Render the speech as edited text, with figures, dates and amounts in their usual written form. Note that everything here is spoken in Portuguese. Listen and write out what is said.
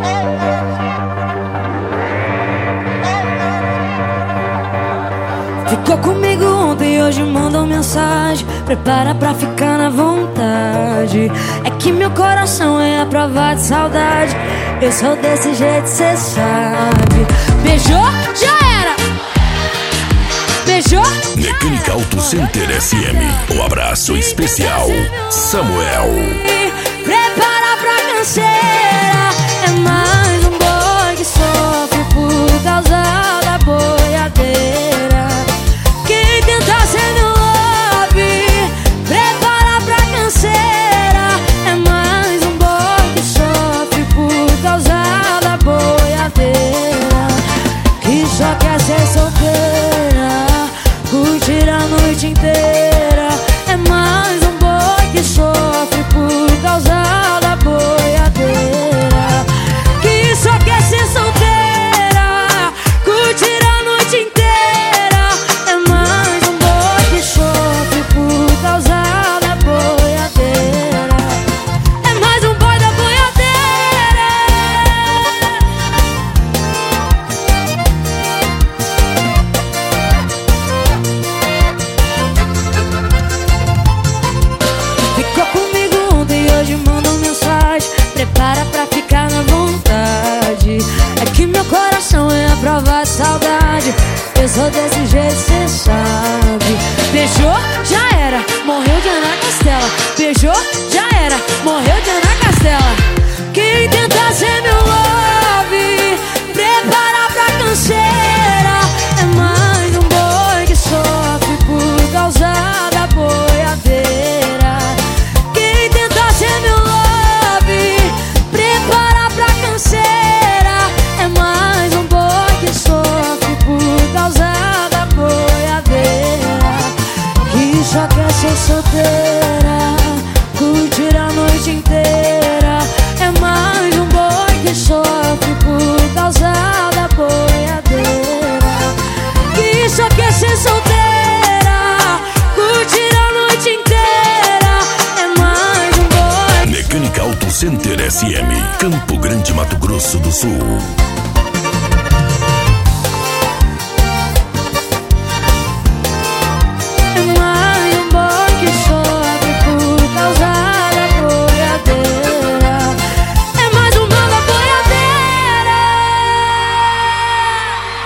Ficou comigo ontem e hoje mandou mensagem. Prepara pra ficar na vontade. É que meu coração é a prova de saudade. Eu sou desse jeito, cê sabe. Beijou, já era. Beijou, Mecânica Auto Center SM. Um abraço especial, Samuel. Prepara pra canseira. É mais um boi que sofre por causa da boiadeira. Quem tenta ser meu love, prepara pra canseira. É mais um boi que sofre por causa da boiadeira. Que só quer ser solteira, curtir a noite inteira. É mais um boi que sofre por causa da boiadeira. Que só quer ser solteira, curtir a noite inteira. É mais um boi que sofre por causa da boiadeira. É mais um boi da boiadeira. Ficou comigo ontem e hoje mandou mensagem. Prepara pra ficar na vontade. É que meu coração é a prova de saudade. Eu sou desse jeito, cê sabe. Beijou, já era, morreu de Ana Castela. Beijou, já era, morreu de Ana Castela. Quem tenta ser meu love, prepara pra canseira. É mais um boi que sofre por causa da boiadeira. Quem tenta ser meu love, prepara pra canseira. É mais um boi que sofre por causa da boiadeira. Que só quer ser solteira, curtir a noite inteira. É mais um boi que sofre por causa da boiadeira. Que só quer ser solteira, curtir a noite inteira. É mais um boi. Mecânica Auto Center SM, Campo Grande, Mato Grosso do Sul.